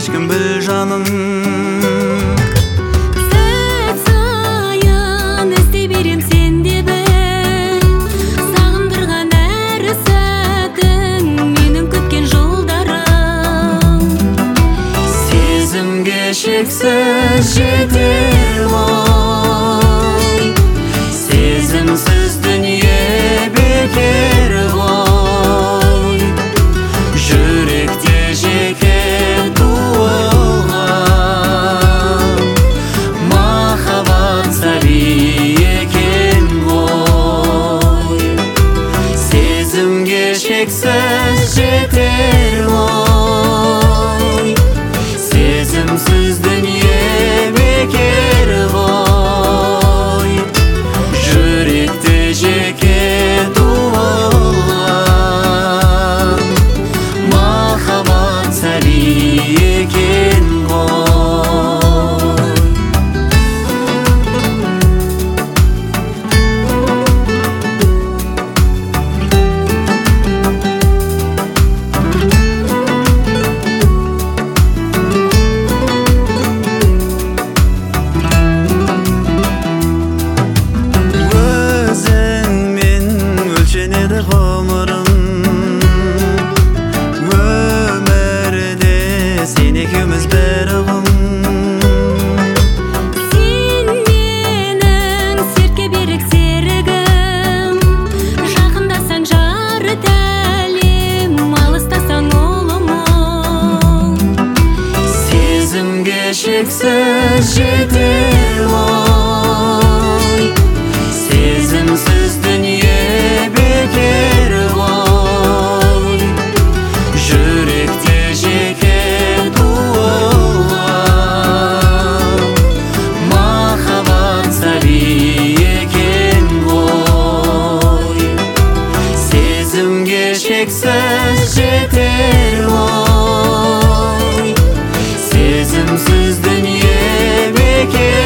ким біл жаным. Сәт сайын іздей берем сенде бір, сағындырған әр сәтің менің күткен жолдарым. Сезімге шексіз жетер ғой, сезімсіз дүние бекер ғой. Жүректе жеке туылған махаббат сәби екен ғой. Сезімге шексіз жетер ғой, сезімсіз дүние бекер ғой. Жүректе жеке туылған махаббат сәби екен ғой. Өзіңмен өлшенеді ғұмырым, өмірде сен екеуміз бір ұғым. Сен менің сертке берік серігім, жақындасаң жары тәлем, алыстасаң ұлымым. Сезімге шексіз жетер ғой, сезімсіз дүние бекер ғой. Жүректе жеке туылған махаббат сәби екен ғой. Сезімге шексіз жетер ғой, сезімсіз дүние бекер